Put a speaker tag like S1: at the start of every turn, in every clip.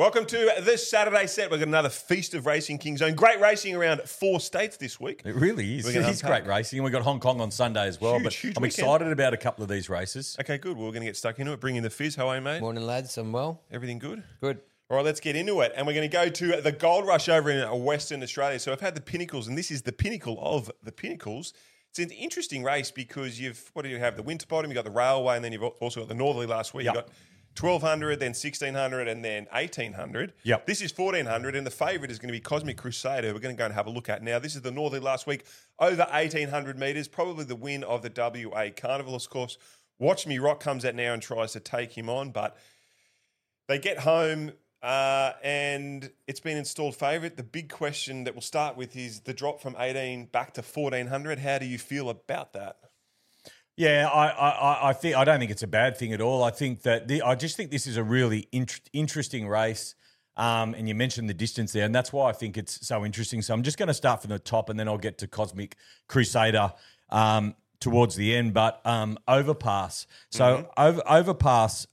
S1: Welcome to this Saturday set. We've got another Feast of Racing King Zone. Great racing around 4 states this week.
S2: It really is. It is great racing. And we've got Hong Kong on Sunday as well.
S1: Huge
S2: I'm
S1: weekend.
S2: excited about a couple of these races.
S1: Okay, good. Well, we're going to get stuck into it. Bring in the Fizz. How are you, mate?
S3: Morning, lads. I'm well.
S1: Everything good?
S3: Good.
S1: All right, let's get into it. And we're going to go to the Gold Rush over in Western Australia. So I've had the Pinnacles, and this is the pinnacle of the Pinnacles. It's an interesting race because what do you have? The Winterbottom, you've got the Railway, and then you've also got the Northerly last week.
S2: Yep.
S1: You've got 1,200, then 1,600, and then 1,800.
S2: Yep.
S1: This is 1,400, and the favourite is going to be Cosmic Crusader. We're going to go and have a look at now. This is the Northerly last week, over 1,800 metres, probably the win of the WA Carnival, of course. Watch Me Rock comes out now and tries to take him on, but they get home and it's been installed favourite. The big question that we'll start with is the drop from 18 back to 1,400. How do you feel about that?
S2: Yeah, I don't think it's a bad thing at all. I think that I just think this is a really interesting race. And you mentioned the distance there, and that's why I think it's so interesting. So I'm just going to start from the top, and then I'll get to Cosmic Crusader towards the end. But Overpass. So Overpass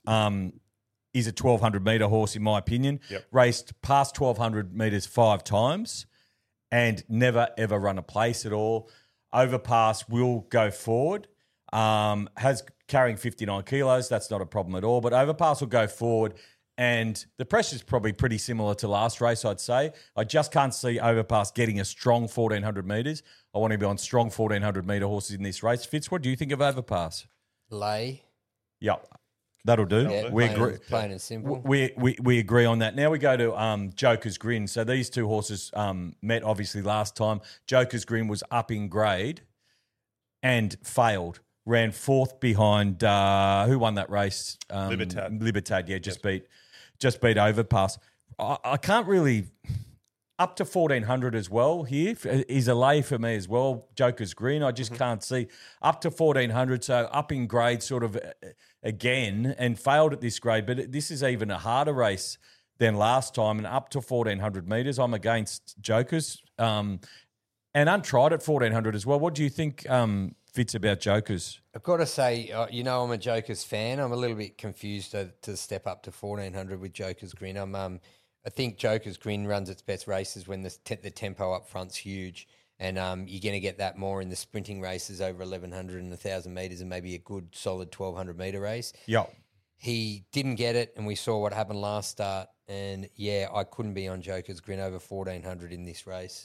S2: is a 1,200 metre horse, in my opinion.
S1: Yep.
S2: Raced past 1,200 metres 5 times and never, ever run a place at all. Overpass will go forward. Has carrying 59 kilos. That's not a problem at all. But Overpass will go forward, and the pressure's probably pretty similar to last race, I'd say. I just can't see Overpass getting a strong 1,400 metres. I want to be on strong 1,400 metre horses in this race. Fitz, what do you think of Overpass?
S3: Lay.
S2: Yep, that'll do.
S3: Yeah,
S2: We
S3: plain,
S2: agree.
S3: plain and simple.
S2: We agree on that. Now we go to Joker's Grin. So these two horses met obviously last time. Joker's Grin was up in grade and failed. Ran 4th behind who won that race? Libertad, yeah, just beat Overpass. I can't really up to 1,400 as well here is a lay for me as well. Joker's Grin, I just can't see up to 1,400. So up in grade sort of again and failed at this grade, but this is even a harder race than last time and up to 1,400 metres. I'm against Jokers and untried at 1,400 as well. What do you think? Fits about Jokers?
S3: I've got to say, I'm a Jokers fan. I'm a little bit confused to step up to 1,400 with Jokers Grin. I think Jokers Grin runs its best races when the tempo up front's huge, and you're going to get that more in the sprinting races over 1,100 and 1,000 metres and maybe a good solid 1,200 metre race.
S2: Yeah.
S3: He didn't get it, and we saw what happened last start, and yeah, I couldn't be on Jokers Grin over 1,400 in this race.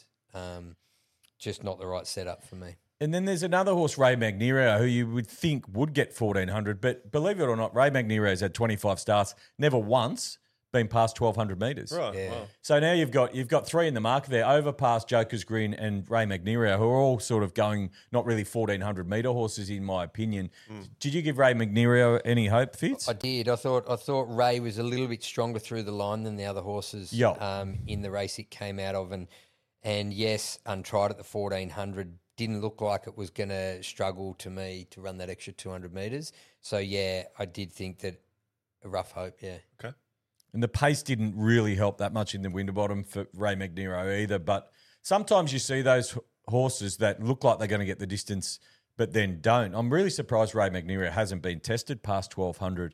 S3: Just not the right setup for me.
S2: And then there's another horse, Ray Magnerio, who you would think would get 1,400, but believe it or not, Ray Magnerio's had 25 starts, never once been past 1,200 metres.
S1: Right.
S3: Yeah.
S1: Wow.
S2: So now you've got 3 in the market there, Overpass, Joker's Grin and Ray Magnerio, who are all sort of going not really 1,400 metre horses in my opinion. Did you give Ray Magnerio any hope, Fitz?
S3: I did. I thought Ray was a little bit stronger through the line than the other horses in the race it came out of. And yes, untried at the 1,400, didn't look like it was going to struggle to me to run that extra 200 metres. So, yeah, I did think that a rough hope, yeah.
S1: Okay.
S2: And the pace didn't really help that much in the Winterbottom for Ray Magnerio either. But sometimes you see those horses that look like they're going to get the distance but then don't. I'm really surprised Ray Magnerio hasn't been tested past 1,200.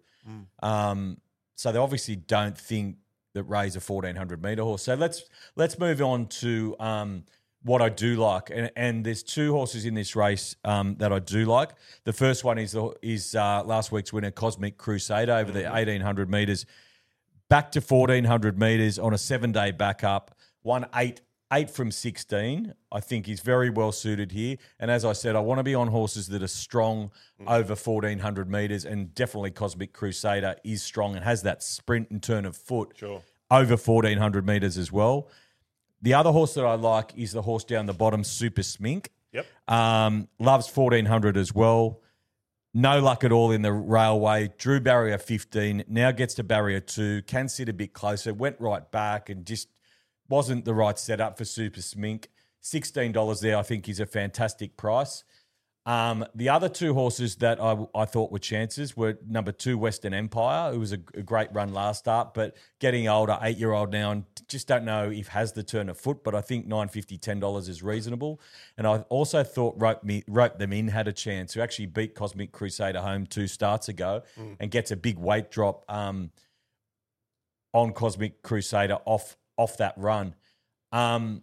S2: So they obviously don't think that Ray's a 1,400 metre horse. So let's move on to what I do like. And there's 2 horses in this race that I do like. The first one is last week's winner, Cosmic Crusader, over the 1,800 metres. Back to 1,400 metres on a 7-day backup. Won 8 from 16. I think he's very well suited here. And as I said, I want to be on horses that are strong over 1,400 metres, and definitely Cosmic Crusader is strong and has that sprint and turn of foot over 1,400 metres as well. The other horse that I like is the horse down the bottom, Super Smink.
S1: Yep.
S2: Loves 1,400 as well. No luck at all in the Railway. Drew barrier 15, now gets to barrier 2, can sit a bit closer, went right back and just wasn't the right setup for Super Smink. $16 there I think is a fantastic price. The other 2 horses that I thought were chances were number 2, Western Empire. It was a great run last start, but getting older, 8-year-old now, and just don't know if has the turn of foot, but I think $9.50, $10 is reasonable. And I also thought Rope Them In had a chance, who actually beat Cosmic Crusader home 2 starts ago and gets a big weight drop. on Cosmic Crusader off that run. I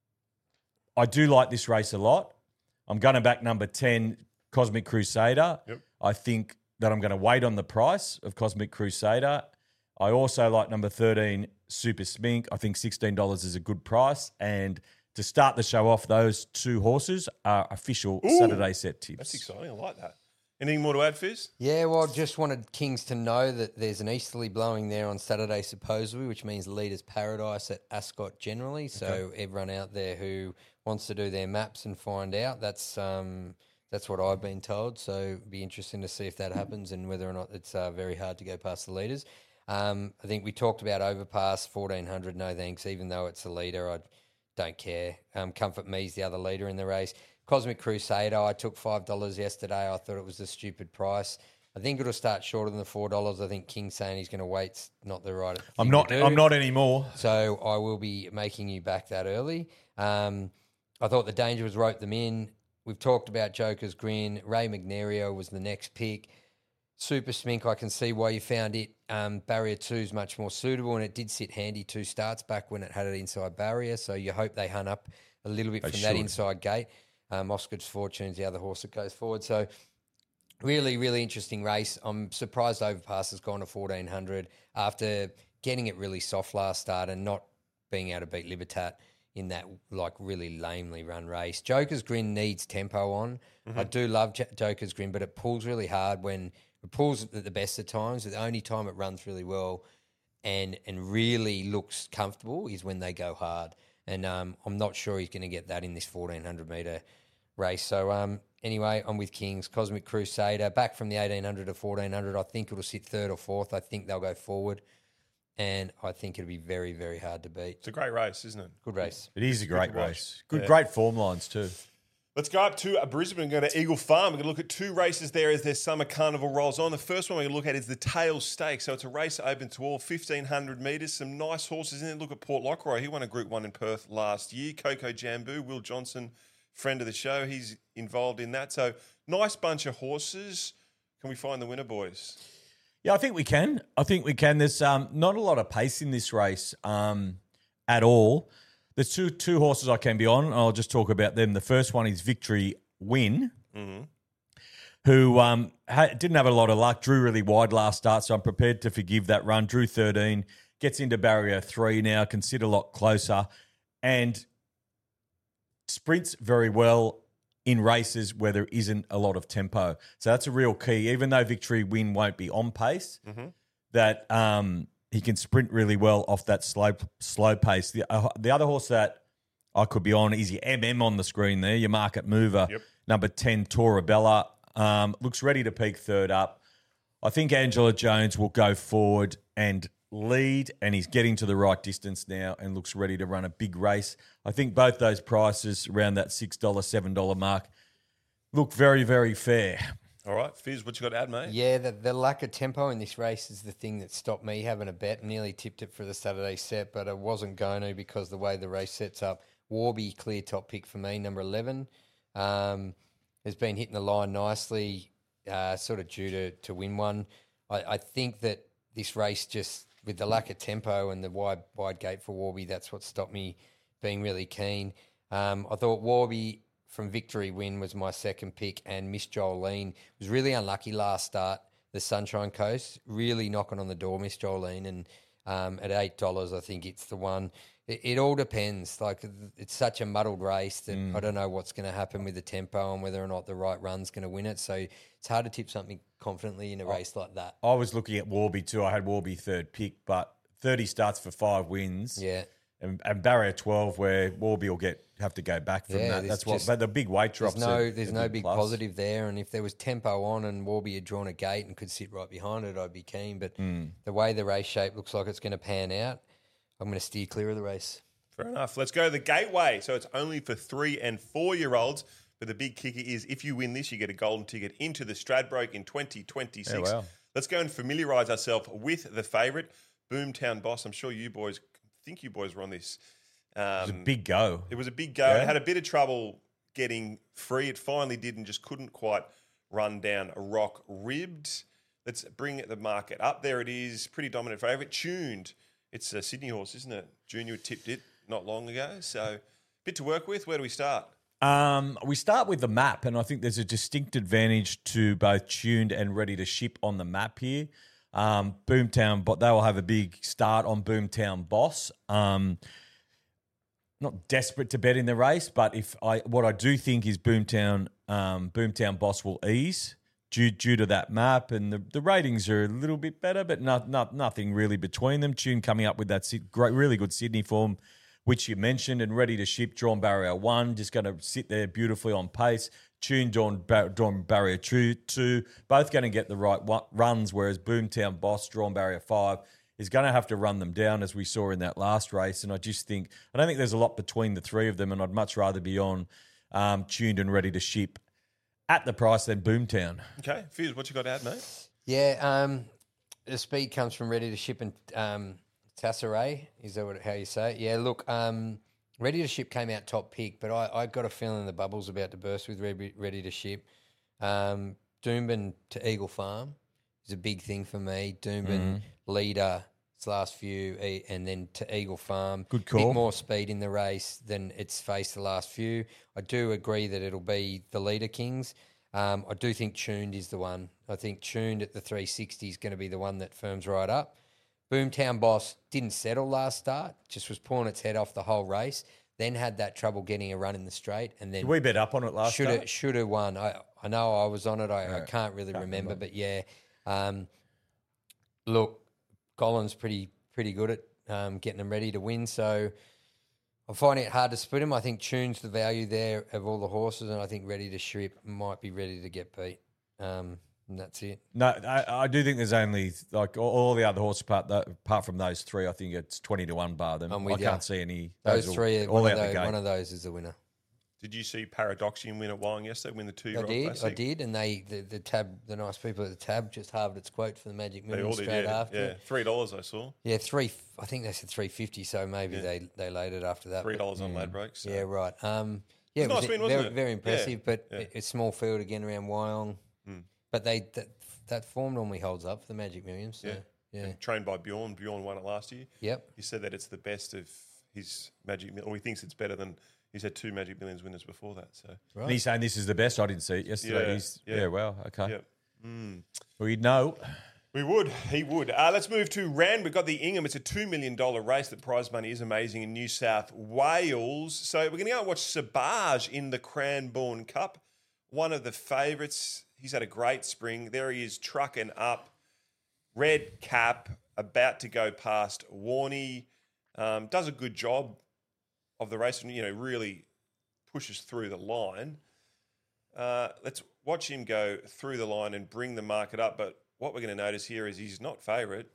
S2: do like this race a lot. I'm going to back number 10, Cosmic Crusader.
S1: Yep.
S2: I think that I'm going to wait on the price of Cosmic Crusader. I also like number 13, Super Smink. I think $16 is a good price. And to start the show off, those two horses are official Saturday set tips.
S1: That's exciting. I like that. Anything more to add, Fizz?
S3: Yeah, well, just wanted Kings to know that there's an easterly blowing there on Saturday, supposedly, which means leaders paradise at Ascot generally. So everyone out there who wants to do their maps and find out, that's what I've been told. So it'd be interesting to see if that happens and whether or not it's very hard to go past the leaders. I think we talked about Overpass 1400. No thanks, even though it's a leader, I don't care. Comfort Me's the other leader in the race. Cosmic Crusader, I took $5 yesterday. I thought it was a stupid price. I think it'll start shorter than the $4. I think King's saying he's going to wait's not the right thing
S2: I'm not anymore.
S3: So I will be making you back that early. I thought the danger was rope them in. We've talked about Joker's Grin. Ray Magnerio was the next pick. Super Smink, I can see why you found it. Barrier 2 is much more suitable, and it did sit handy 2 starts back when it had it inside barrier. So you hope they hunt up a little bit from that inside gate. Oscar's Fortune's the other horse that goes forward. So really, really interesting race. I'm surprised Overpass has gone to 1400 after getting it really soft last start and not being able to beat Libertat in that like really lamely run race. Joker's Grin needs tempo on. I do love Joker's Grin, but it pulls really hard when it pulls at the best of times. The only time it runs really well and really looks comfortable is when they go hard. And I'm not sure he's going to get that in this 1,400-metre race. So anyway, I'm with Kings. Cosmic Crusader, back from the 1,800 to 1,400. I think it'll sit third or fourth. I think they'll go forward. And I think it'll be very, very hard to beat.
S1: It's a great race, isn't it?
S3: Good race.
S2: It is a great race. Great form lines too.
S1: Let's go up to Brisbane and go to Eagle Farm. We're going to look at 2 races there as their summer carnival rolls on. The first one we're going to look at is the Tails Stakes. So it's a race open to all, 1,500 metres. Some nice horses in there. Look at Port Lockroy. He won a Group 1 in Perth last year. Coco Jambu, Will Johnson, friend of the show. He's involved in that. So nice bunch of horses. Can we find the winner, boys?
S2: Yeah, I think we can. There's not a lot of pace in this race at all. There's two horses I can be on. I'll just talk about them. The first one is Victory Win, who didn't have a lot of luck, drew really wide last start, so I'm prepared to forgive that run. Drew 13, gets into barrier 3 now, can sit a lot closer, and sprints very well in races where there isn't a lot of tempo. So that's a real key. Even though Victory Win won't be on pace, that he can sprint really well off that slow pace. The other horse that I could be on is your MM on the screen there, your market mover, number 10, Torabella. Looks ready to peak third up. I think Angela Jones will go forward and lead, and he's getting to the right distance now and looks ready to run a big race. I think both those prices around that $6, $7 mark look very, very fair.
S1: All right, Fizz, what you got to add, mate?
S3: Yeah, the lack of tempo in this race is the thing that stopped me having a bet. Nearly tipped it for the Saturday set, but I wasn't going to because the way the race sets up. Warby, clear top pick for me, number 11. Has been hitting the line nicely, sort of due to win one. I think that this race just, with the lack of tempo and the wide gate for Warby, that's what stopped me being really keen. I thought Warby from Victory Win was my second pick, and Miss Jolene was really unlucky last start. The Sunshine Coast really knocking on the door, Miss Jolene, and at $8, I think it's the one. It all depends. Like, it's such a muddled race that I don't know what's going to happen with the tempo and whether or not the right run's going to win it. So it's hard to tip something confidently in a race like that.
S2: I was looking at Warby too. I had Warby third pick, but 30 starts for 5 wins.
S3: Yeah.
S2: And barrier 12 where Warby will have to go back from that. That's what. But the big weight drops.
S3: There's no big positive there. And if there was tempo on and Warby had drawn a gate and could sit right behind it, I'd be keen. But the way the race shape looks like it's going to pan out, I'm going to steer clear of the race.
S1: Fair enough. Let's go to the Gateway. So it's only for 3 and 4-year-olds. But the big kicker is if you win this, you get a golden ticket into the Stradbroke in 2026.
S2: Oh, wow.
S1: Let's go and familiarise ourselves with the favourite, Boomtown Boss. I'm sure you boys were on this.
S2: It was a big go.
S1: It was a big go.
S2: Yeah.
S1: It had a bit of trouble getting free. It finally did and just couldn't quite run down a rock ribbed. Let's bring the market up. There it is. Pretty dominant favourite. Tuned. It's a Sydney horse, isn't it? Junior tipped it not long ago. So, bit to work with. Where do we start?
S2: We start with the map, and I think there's a distinct advantage to both Tuned and Ready to Ship on the map here. Boomtown, but they will have a big start on Boomtown Boss. Not desperate to bet in the race, but what I do think is Boomtown Boss will ease due to that map, and the ratings are a little bit better, but nothing really between them. Tune coming up with that great, really good Sydney form, which you mentioned, and Ready to Ship, drawn barrier 1, just going to sit there beautifully on pace. Tune, drawn barrier 2, both going to get the right runs, whereas Boomtown Boss, drawn barrier 5, is going to have to run them down, as we saw in that last race. And I don't think there's a lot between the three of them, and I'd much rather be on Tuned and Ready to Ship at the price than Boomtown.
S1: Okay. Fizz, what you got to add, mate?
S3: Yeah, the speed comes from Ready to Ship and Tasseray. Is that how you say it? Yeah, look, Ready to Ship came out top pick, but I got a feeling the bubble's about to burst with Ready to Ship. Doomben to Eagle Farm is a big thing for me. Doomben leader, its last few, and then to Eagle Farm.
S2: Good call.
S3: Bit more speed in the race than it's faced the last few. I do agree that it'll be the leader Kings. I do think Tuned is the one. I think Tuned at the 360 is going to be the one that firms right up. Boomtown Boss didn't settle last start, just was pulling its head off the whole race, then had that trouble getting a run in the straight, and then
S2: Did we bet up on it last start?
S3: Should have won. I know I was on it. I can't really remember, but yeah. Look, Golin's pretty good at getting them ready to win, so I'm finding it hard to split them. I think Tune's the value there of all the horses, and I think Ready to Ship might be ready to get beat. And that's it.
S2: No, I do think there's only, like, all the other horses apart from those three, I think it's 20-1 bar them.
S3: I'm with
S2: I
S3: you.
S2: can't see any.
S3: Those three,
S2: all
S3: one
S2: out the gate.
S3: of those is the winner.
S1: Did you see Paradoxian win at Wyong yesterday, win the 2-year-old classic?
S3: I did, and the nice people at the tab just halved its quote for the Magic
S1: They
S3: Million
S1: all did,
S3: straight
S1: yeah.
S3: after.
S1: Yeah, $3 I saw.
S3: Yeah, I think they said $3.50, so maybe they laid it after that.
S1: $3
S3: but-
S1: on Ladbrokes. So.
S3: Yeah, right. Yeah,
S1: It was a nice win, wasn't
S3: very,
S1: it?
S3: very impressive, but
S1: yeah.
S3: it's small field again around Wyong. But that form normally holds up for the Magic Millions. So, yeah.
S1: And trained by Bjorn. Bjorn won it last year.
S3: Yep.
S1: He said that it's the best of his Magic Millions, or he thinks it's better than he's had 2 Magic Millions winners before that. So
S2: And he's saying this is the best. I didn't see it yesterday.
S1: Yeah.
S2: Wow, okay.
S1: Yep.
S2: We'd know.
S1: We would. He would. Let's move to Rand. We've got the Ingham. It's a $2 million race. The prize money is amazing in New South Wales. So we're going to go and watch Sabaj in the Cranbourne Cup. One of the favourites. He's had a great spring. There he is, trucking up. Red cap, about to go past Warney. Does a good job of the race and, really pushes through the line. Let's watch him go through the line and bring the market up. But what we're going to notice here is he's not favourite.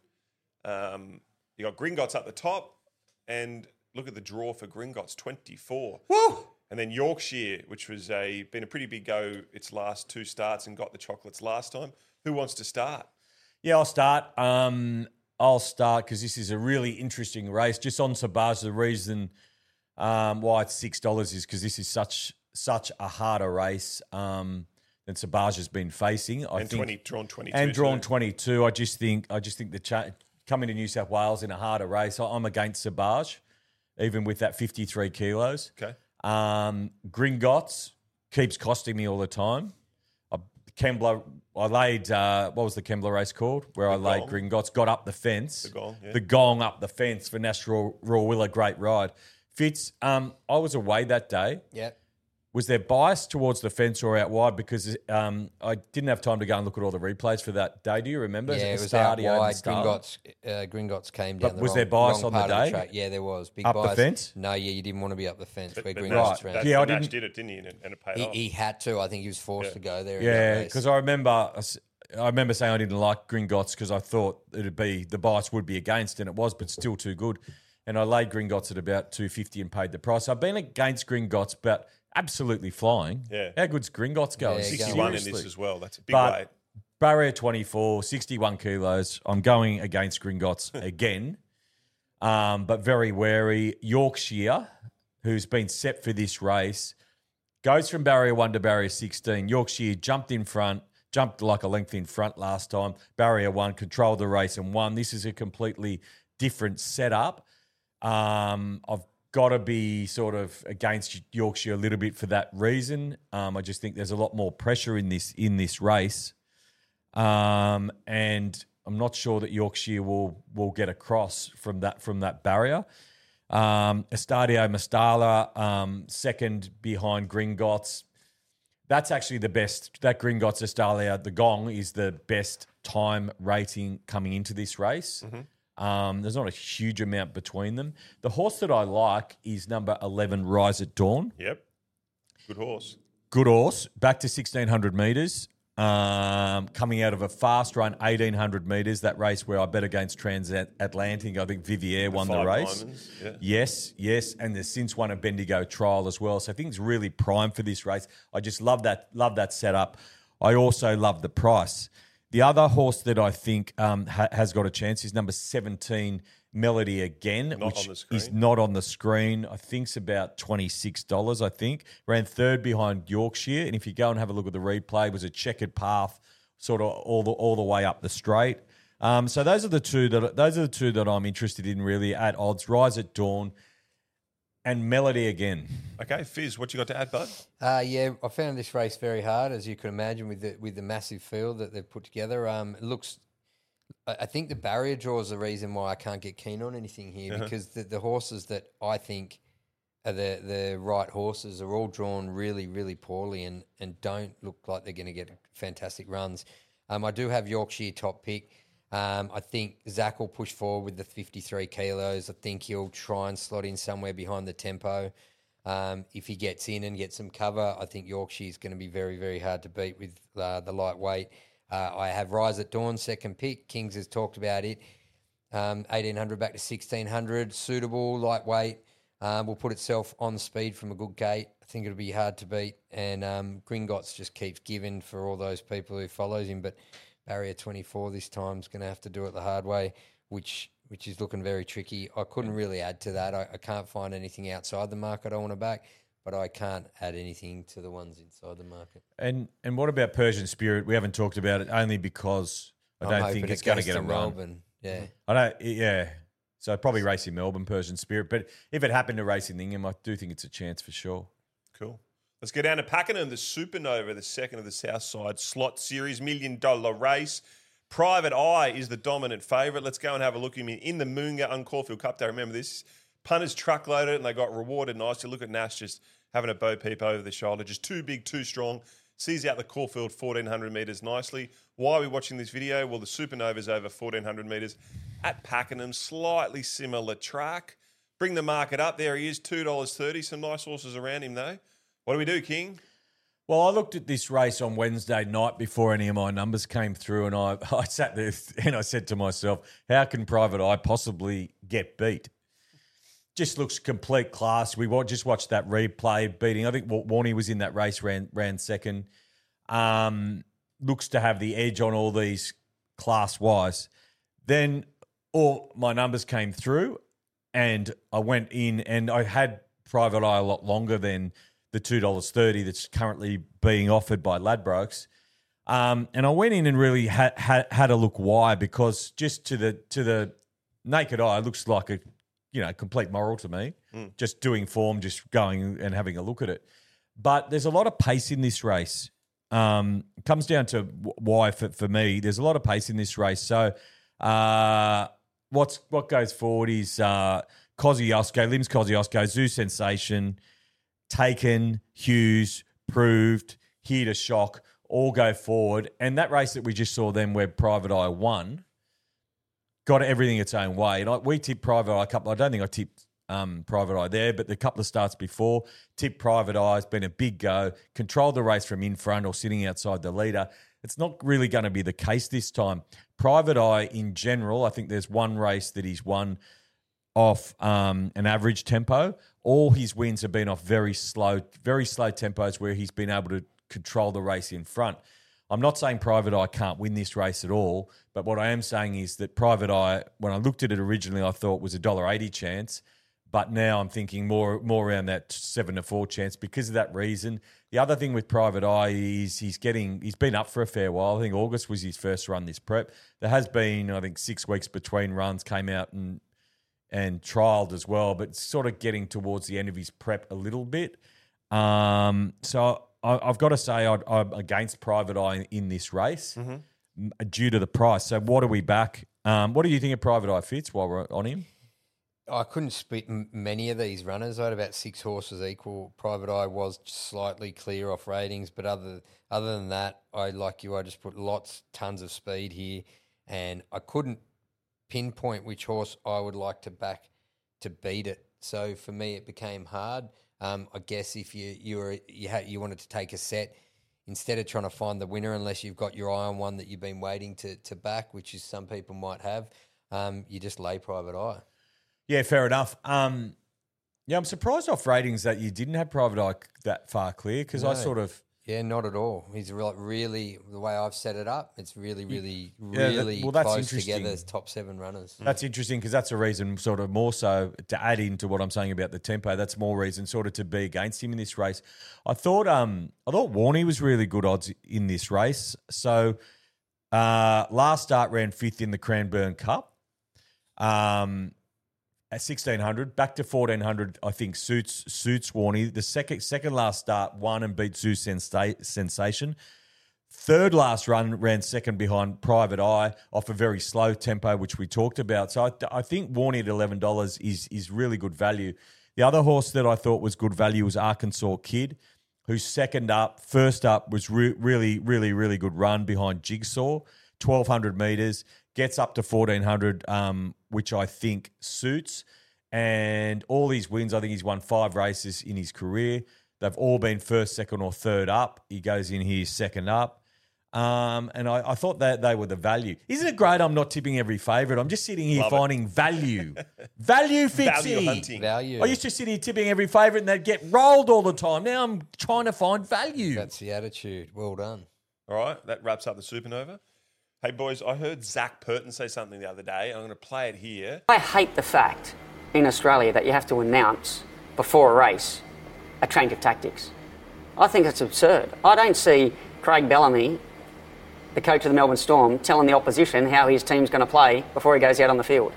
S1: You got Gringotts up the top, and look at the draw for Gringotts, 24.
S2: Woo!
S1: And then Yorkshire, which was been a pretty big go its last 2 starts and got the chocolates last time. Who wants to start?
S2: Yeah, I'll start. I'll start because this is a really interesting race. Just on Sabaj, the reason why it's $6 is because this is such a harder race than Sabaj has been facing. I think
S1: drawn 22.
S2: and drawn
S1: too.
S2: 22. I just think coming to New South Wales in a harder race, I'm against Sabaj, even with that 53 kilos.
S1: Okay.
S2: Gringotts keeps costing me all the time. Kembla, I laid, what was the Kembla race called? Where I laid
S1: Gong.
S2: Gringotts, got up the fence.
S1: The Gong, yeah.
S2: The Gong up the fence for National Rawilla, great ride. Fitz, I was away that day.
S3: Yep.
S2: Was there bias towards the fence or out wide? Because I didn't have time to go and look at all the replays for that day. Do you remember?
S3: Yeah,
S2: At
S3: it
S2: the
S3: was
S2: start,
S3: out
S2: he owned
S3: wide.
S2: Start.
S3: Gringotts came
S2: But
S3: down the
S2: was
S3: wrong,
S2: there bias
S3: wrong
S2: on the
S3: part of
S2: day?
S3: track. Yeah, there was. Big
S2: Up the
S3: bias.
S2: fence?
S3: No, yeah, you didn't want to be up the fence where
S1: But
S3: Gringotts
S1: Nash,
S3: ran.
S1: that,
S2: Yeah, I
S1: Nash
S2: didn't-
S1: did it, didn't he? And it paid off.
S3: He had to. I think he was forced to go there. in
S2: Yeah,
S3: that race.
S2: because I remember saying I didn't like Gringotts because I thought the bias would be against, and it was, but still too good. And I laid Gringotts at about $2.50 and paid the price. I've been against Gringotts, but absolutely flying.
S1: Yeah.
S2: How good's Gringotts going?
S3: Yeah,
S1: 61 in
S2: Seriously.
S1: this as well. That's a big
S2: But
S1: weight.
S2: barrier 24, 61 kilos. I'm going against Gringotts again, but very wary. Yorkshire, who's been set for this race, goes from barrier 1 to barrier 16. Yorkshire jumped like a length in front last time. Barrier 1 controlled the race and won. This is a completely different setup. I've got to be sort of against Yorkshire a little bit for that reason. I just think there's a lot more pressure in this race, and I'm not sure that Yorkshire will get across from that barrier. Estadio Mastala, second behind Gringotts. That's actually the best. That Gringotts Estalia, the Gong, is the best time rating coming into this race. Mm-hmm. There's not a huge amount between them. The horse that I like is number 11, Rise at Dawn.
S1: Yep. Good horse.
S2: Good horse. Back to 1,600 metres. Coming out of a fast run, 1,800 metres, that race where I bet against Transatlantic. I think Vivier won the race. Yeah. Yes. And there's since won a Bendigo trial as well. So I think it's really prime for this race. I just love that setup. I also love the price. The other horse that I think has got a chance is number 17, Melody Again, which is not on the screen. I think it's about $26, I think. Ran third behind Yorkshire. And if you go and have a look at the replay, it was a checkered path sort of all the way up the straight. So those are the two that I'm interested in really at odds. Rise at Dawn and Melody Again.
S1: Okay, Fizz, what you got to add, bud?
S3: Yeah, I found this race very hard, as you can imagine, with the massive field that they've put together. It looks... I think the barrier draw is the reason why I can't get keen on anything here, because the horses that I think are the right horses are all drawn really, really poorly and don't look like they're going to get fantastic runs. I do have Yorkshire top pick. I think Zach will push forward with the 53 kilos. I think he'll try and slot in somewhere behind the tempo. If he gets in and gets some cover, I think Yorkshire is going to be very, very hard to beat with the lightweight. I have Rise at Dawn, second pick. Kings has talked about it. 1,800 back to 1,600. Suitable, lightweight. Will put itself on speed from a good gate. I think it'll be hard to beat. And Gringotts just keeps giving for all those people who follows him. But barrier 24 this time is going to have to do it the hard way, which is looking very tricky. I couldn't really add to that. I can't find anything outside the market I want to back. But I can't add anything to the ones inside the market.
S2: And what about Persian Spirit? We haven't talked about it only because I don't think it's going to get a run.
S3: Yeah.
S2: I don't. Yeah. So probably race in Melbourne, Persian Spirit. But if it happened to race in Ingham, I do think it's a chance for sure.
S1: Cool. Let's go down to Pakenham, the Supernova, the second of the Southside Slot Series, $1 million race. Private Eye is the dominant favourite. Let's go and have a look at him in the Moonga on Caulfield Cup Day. Remember this? Punters truckloaded and they got rewarded nicely. Look at Nash just having a Bo Peep over the shoulder. Just too big, too strong. Sees out the Caulfield 1,400 metres nicely. Why are we watching this video? Well, the Supernova's over 1,400 metres at Pakenham. Slightly similar track. Bring the market up. There he is, $2.30. Some nice horses around him, though. What do we do, King?
S2: Well, I looked at this race on Wednesday night before any of my numbers came through, and I sat there and I said to myself, how can Private Eye possibly get beat? Just looks complete class. We just watched that replay beating. I think Warney was in that race, ran second. Looks to have the edge on all these class-wise. Then all my numbers came through and I went in and I had Private Eye a lot longer than the $2.30 that's currently being offered by Ladbrokes. And I went in and really had a look why, because just to the naked eye, it looks like a complete moral to me, just doing form, just going and having a look at it. But there's a lot of pace in this race. It comes down to why for me. There's a lot of pace in this race. So what goes forward is Kosciuszko, Limbs Kosciuszko, Zoo Sensation, Taken, Hughes, Proved, Here to Shock, all go forward. And that race that we just saw then where Private Eye won, got everything its own way. And we tipped Private Eye a couple. I don't think I tipped Private Eye there, but the couple of starts before, tipped Private Eye. It's been a big go. Controlled the race from in front or sitting outside the leader. It's not really going to be the case this time. Private Eye in general, I think there's one race that he's won off an average tempo. All his wins have been off very slow tempos where he's been able to control the race in front. I'm not saying Private Eye can't win this race at all, but what I am saying is that Private Eye, when I looked at it originally, I thought was a $1.80 chance, but now I'm thinking more around that 7-4 chance because of that reason. The other thing with Private Eye is he's been up for a fair while. I think August was his first run this prep. There has been, I think, 6 weeks between runs, came out and and trialled as well, but sort of getting towards the end of his prep a little bit. So I've got to say I'm against Private Eye in this race due to the price. So what are we back? What do you think of Private Eye, Fitz, while we're on him?
S3: I couldn't split many of these runners. I had about 6 horses equal. Private Eye was slightly clear off ratings, but other than that, I just put tons of speed here, and I couldn't pinpoint which horse I would like to back to beat it. So for me, it became hard. I guess if you wanted to take a set, instead of trying to find the winner, unless you've got your eye on one that you've been waiting to back, which is some people might have, you just lay Private Eye.
S2: Yeah, fair enough. I'm surprised off ratings that you didn't have Private Eye that far clear, because I sort of...
S3: Yeah, not at all. He's really, the way I've set it up, it's really
S2: that's
S3: close
S2: interesting.
S3: together as top 7 runners.
S2: That's interesting, because that's a reason sort of more so to add into what I'm saying about the tempo. That's more reason sort of to be against him in this race. I thought Warney was really good odds in this race. So last start ran 5th in the Cranbourne Cup. At 1,600, back to 1,400, I think suits Warney. The second last start won and beat Zoo Sensation. Third last run ran second behind Private Eye off a very slow tempo, which we talked about. So I think Warney at $11 is really good value. The other horse that I thought was good value was Arkansas Kid, who's first up was really good run behind Jigsaw, 1,200 metres. Gets up to 1,400, which I think suits. And all these wins, I think he's won 5 races in his career. They've all been first, second, or third up. He goes in here second up. And I thought that they were the value. Isn't it great I'm not tipping every favourite? I'm just sitting here finding value. Value, Fitzy.
S1: Value hunting.
S3: Value.
S2: I used to sit here tipping every favourite and they'd get rolled all the time. Now I'm trying to find value.
S3: That's the attitude. Well done.
S1: All right, that wraps up the Supernova. Hey, boys, I heard Zach Purton say something the other day. I'm going to play it here.
S4: I hate the fact in Australia that you have to announce before a race a change of tactics. I think it's absurd. I don't see Craig Bellamy, the coach of the Melbourne Storm, telling the opposition how his team's going to play before he goes out on the field.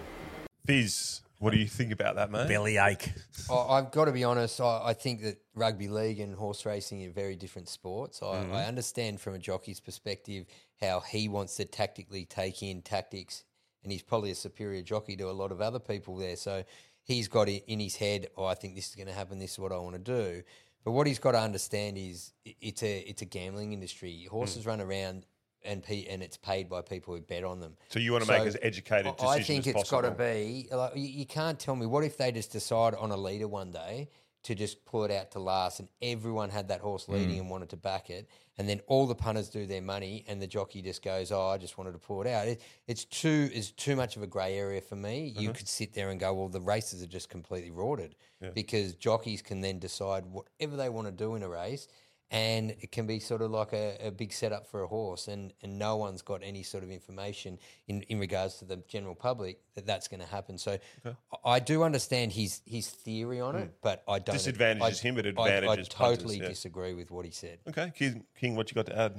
S1: Fizz, what do you think about that, mate?
S2: Bellyache.
S3: I've got to be honest, I think that rugby league and horse racing are very different sports. I understand from a jockey's perspective how he wants to tactically take in tactics, and he's probably a superior jockey to a lot of other people there. So he's got it in his head, I think this is going to happen, this is what I want to do. But what he's got to understand is it's a gambling industry. Horses run around and it's paid by people who bet on them.
S1: So you want to make as educated decisions as possible.
S3: I think it's got to be, like, you can't tell me, what if they just decide on a leader one day to just pull it out to last, and everyone had that horse leading and wanted to back it, and then all the punters do their money and the jockey just goes, I just wanted to pull it out. It's too much of a grey area for me. You could sit there and go, well, the races are just completely rorted because jockeys can then decide whatever they want to do in a race, and it can be sort of like a big setup for a horse, and no one's got any sort of information in regards to the general public that's going to happen. So I do understand his theory on it, but I don't.
S1: Disadvantages him, but advantages
S3: I totally disagree with what he said.
S1: Okay, King, what you got to add?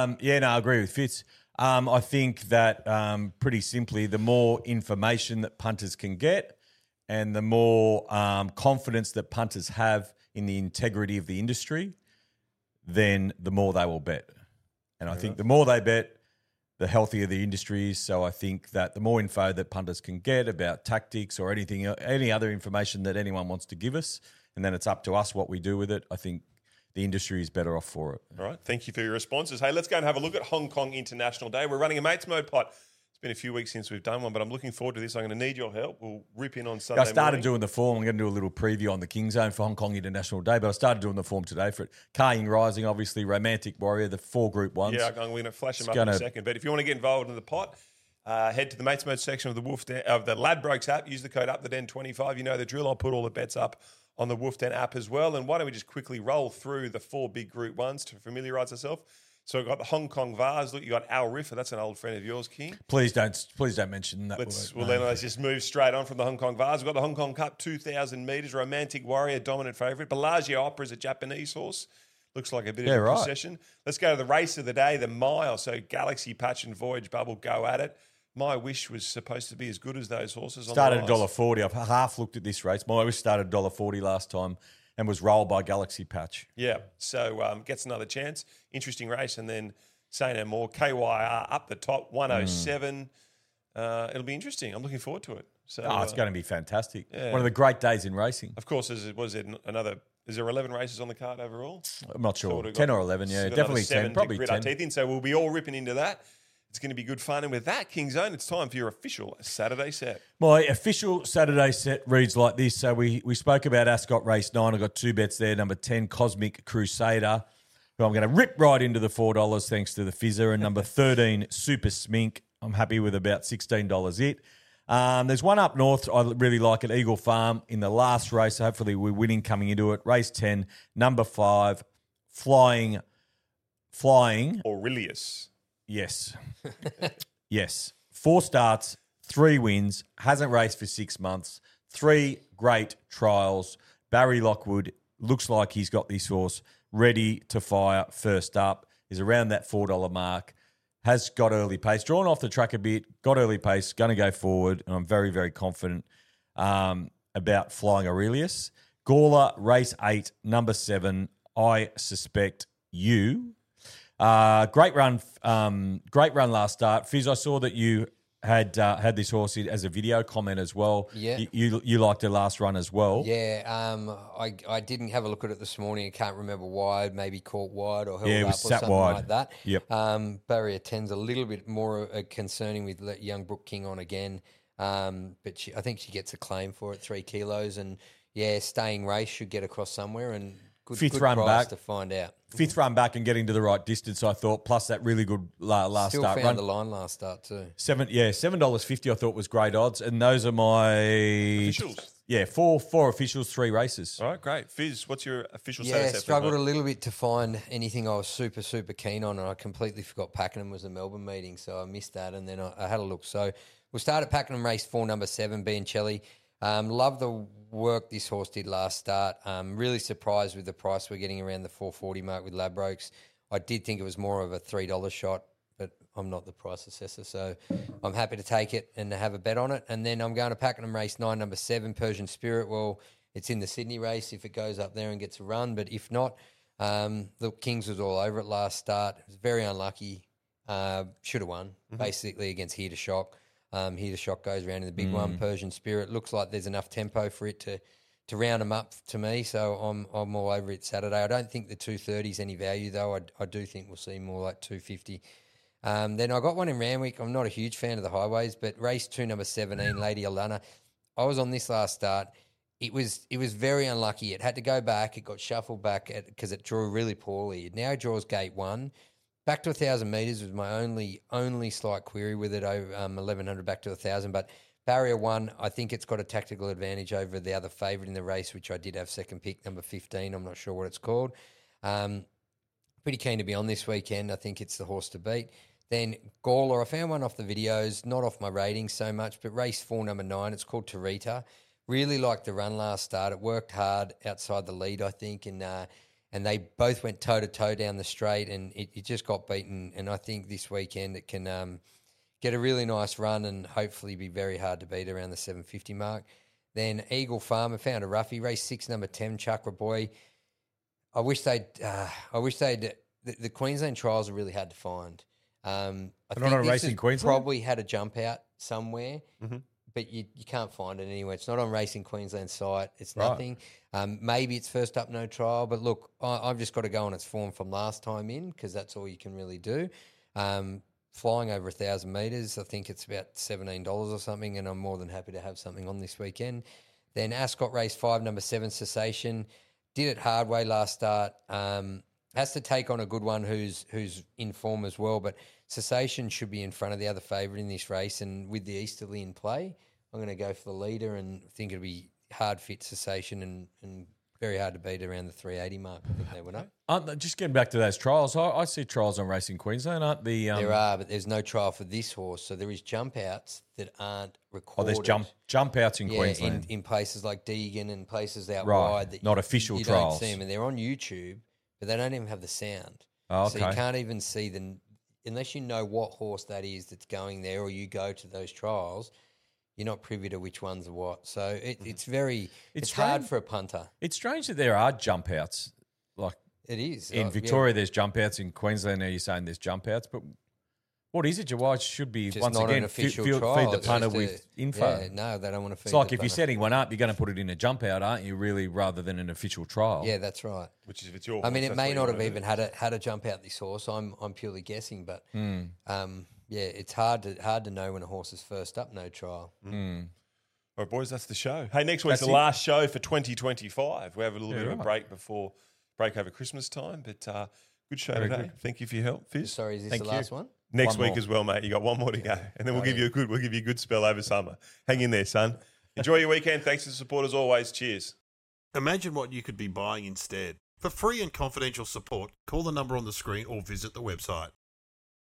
S2: I agree with Fitz. I think that pretty simply, the more information that punters can get and the more confidence that punters have in the integrity of the industry, then the more they will bet. And I think the more they bet, the healthier the industry is. So I think that the more info that punters can get about tactics or any other information that anyone wants to give us, and then it's up to us what we do with it, I think the industry is better off for it.
S1: All right, thank you for your responses. Hey, let's go and have a look at Hong Kong International Day. We're running a Mates Mode pot. Been a few weeks since we've done one, but I'm looking forward to this. I'm going to need your help. We'll rip in on Sunday
S2: I started
S1: morning.
S2: doing the form. I'm going to do a little preview on the King Zone for Hong Kong International Day, but I started doing the form today for it. Ka-Ying Rising, obviously, Romantic Warrior, the 4 Group 1s.
S1: Yeah, I'm going to flash them up in a second. But if you want to get involved in the pot, head to the Mates Mode section of the Ladbrokes app. Use the code UpTheDen25. You know the drill. I'll put all the bets up on the Wolf Den app as well. And why don't we just quickly roll through the 4 big Group 1s to familiarise ourselves. So we've got the Hong Kong Vars. Look, you got Al Riffa. That's an old friend of yours, King.
S2: Please don't mention that word.
S1: Let's just move straight on from the Hong Kong Vars. We've got the Hong Kong Cup, 2,000 metres. Romantic Warrior, dominant favourite. Bellagio Opera is a Japanese horse. Looks like a bit of a procession. Let's go to the race of the day, the mile. So Galaxy Patch and Voyage Bubble go at it. My Wish was supposed to be as good as those horses.
S2: Started
S1: on the rise.
S2: $1.40. I've half looked at this race. My Wish started $1.40 last time and was rolled by Galaxy Patch.
S1: Yeah, so gets another chance. Interesting race. And then say no more. KYR up the top, 107. It'll be interesting. I'm looking forward to it. So
S2: It's going to be fantastic.
S1: yeah.
S2: One of the great days in racing.
S1: Of course, is there 11 races on the card overall?
S2: I'm not
S1: So
S2: sure.
S1: we've
S2: 10
S1: got-
S2: or 11, yeah.
S1: we've got
S2: Definitely
S1: another 7
S2: 10.
S1: to
S2: Probably
S1: grit our
S2: 10.
S1: teeth in. So we'll be all ripping into that. It's going to be good fun. And with that, King's Own, it's time for your official Saturday set.
S2: My official Saturday set reads like this. So we spoke about Ascot Race 9. I got 2 bets there. Number 10, Cosmic Crusader, who I'm going to rip right into the $4 thanks to the fizzer. And number 13, Super Smink. I'm happy with about $16 it. There's one up north. I really like it, Eagle Farm, in the last race. So hopefully we're winning coming into it. Race 10, number 5, Flying.
S1: Aurelius.
S2: Yes. Yes. 4 starts, 3 wins, hasn't raced for 6 months, 3 great trials. Barry Lockwood looks like he's got this horse ready to fire first up, is around that $4 mark, has got early pace, drawn off the track a bit, got early pace, going to go forward, and I'm very, very confident about Flying Aurelius. Gawler, race 8, number 7, I Suspect You. Great run last start. Fizz, I saw that you had this horse as a video comment as well.
S3: Yeah.
S2: You liked her last run as well.
S3: Yeah, I didn't have a look at it this morning. I can't remember why. Maybe caught wide or held
S2: Yeah, it
S3: up
S2: was
S3: or
S2: sat
S3: something
S2: wide.
S3: like that.
S2: Yep.
S3: Barrier 10's a little bit more concerning with young Brooke King on again. But I think she gets a claim for it, 3 kilos. And, yeah, staying race should get across somewhere and good
S2: 5th
S3: good
S2: run
S3: price
S2: back.
S3: to find out.
S2: 5th run back and getting to the right distance, I thought, plus that really good last
S3: Still
S2: start
S3: found
S2: run.
S3: the line last start too.
S2: $7.50 I thought was great odds. And those are my...
S1: Officials.
S2: Yeah, four officials, 3 races.
S1: All right, great. Fizz, what's your official
S3: Yeah,
S1: Saturday set?
S3: struggled a little bit to find anything I was super, super keen on, and I completely forgot Pakenham was a Melbourne meeting, so I missed that, and then I had a look. So we'll start at Pakenham race 4, number 7, Bianchelli. Love the work this horse did last start. Really surprised with the price we're getting around the 440 mark with Ladbrokes. I did think it was more of a $3 shot, but I'm not the price assessor, so I'm happy to take it and have a bet on it. And then I'm going to Pakenham race 9, number 7, Persian Spirit. Well, it's in the Sydney race if it goes up there and gets a run, but if not, the Kings was all over it last start. It was very unlucky. Should have won, basically, against Here to Shock. Here to Shock goes around in the big one. Persian Spirit looks like there's enough tempo for it to round them up to me, so I'm all over it Saturday. I don't think the 230's any value though. I do think we'll see more like 250. Then I got one in Randwick. I'm not a huge fan of the highways, but race 2, number 17, Lady Alana. I was on this last start. It was very unlucky. It had to go back. It got shuffled back because it drew really poorly. It now draws gate 1. Back to 1,000 metres was my only slight query with it, over 1,100 back to 1,000. But barrier 1, I think it's got a tactical advantage over the other favourite in the race, which I did have second pick, number 15. I'm not sure what it's called. Pretty keen to be on this weekend. I think it's the horse to beat. Then Gawler, I found one off the videos, not off my ratings so much, but race 4, number 9, it's called Tarita. Really liked the run last start. It worked hard outside the lead, I think, and they both went toe-to-toe down the straight, and it just got beaten. And I think this weekend it can get a really nice run and hopefully be very hard to beat around the 750 mark. Then Eagle Farmer found a roughie, race 6, number 10, Chakra Boy. I wish they'd the Queensland trials are really hard to find. I
S2: not
S3: think
S2: on
S3: this
S2: Racing
S3: has
S2: Queensland?
S3: probably had a jump out somewhere. But you can't find it anywhere. It's not on Racing Queensland site. It's
S2: Right.
S3: nothing. Maybe it's first up, no trial. But look, I've just got to go on its form from last time in because that's all you can really do. Flying over 1,000 metres, I think it's about $17 or something, and I'm more than happy to have something on this weekend. Then Ascot race 5, number 7, Cessation. Did it hard way last start. Has to take on a good one who's in form as well, but Cessation should be in front of the other favourite in this race, and with the Easterly in play, I'm going to go for the leader and think it'll be hard fit Cessation and very hard to beat around the 380 mark. I think they went up.
S2: Just getting back to those trials, I see trials on Racing Queensland, aren't the...
S3: There are, but there's no trial for this horse, so there is jump outs that aren't recorded.
S2: there's jump outs in Queensland.
S3: in places like Deegan and places out
S2: Right,
S3: wide that
S2: not official
S3: you
S2: trials.
S3: don't see them, and they're on YouTube, but they don't even have the sound.
S2: Oh,
S3: So you
S2: okay.
S3: can't even see unless you know what horse that is that's going there, or you go to those trials, you're not privy to which one's what. So it's hard for a punter.
S2: It's strange that there are jump outs. Like
S3: It is.
S2: in Victoria, there's jump outs. In Queensland, now you're saying there's jump outs. But what is it? Why should be,
S3: Just
S2: once
S3: not
S2: again,
S3: an official
S2: feed
S3: trial.
S2: the
S3: It's
S2: punter
S3: just
S2: with info?
S3: Yeah, no, they don't want to feed
S2: It's like
S3: the
S2: if you're
S3: punter.
S2: setting one up, you're going to put it in a jump out, aren't you, really, rather than an official trial?
S3: Yeah, that's right.
S1: Which is if it's your
S3: I mean,
S1: horse,
S3: it
S1: that's
S3: may
S1: what
S3: not
S1: you
S3: have
S1: wanna
S3: even
S1: do.
S3: had a jump out this horse. I'm purely guessing, but
S2: Hmm.
S3: yeah, it's hard to know when a horse is first up, no trial.
S1: All right, boys, that's the show. Hey, next week's
S2: That's
S1: the
S2: it.
S1: last show for 2025. We have a little bit of a
S2: right.
S1: break over Christmas time, but good show
S2: Very
S1: today.
S2: good.
S1: Thank you for your help, Fizz.
S3: Sorry, is this
S2: Thank
S3: the
S2: you.
S3: last one?
S1: Next
S2: One
S1: week
S2: more.
S1: as well, mate. You got one more to go, and then we'll give you a good spell over summer. Hang in there, son. Enjoy your weekend. Thanks for the support as always. Cheers.
S5: Imagine what you could be buying instead. For free and confidential support, call the number on the screen or visit the website.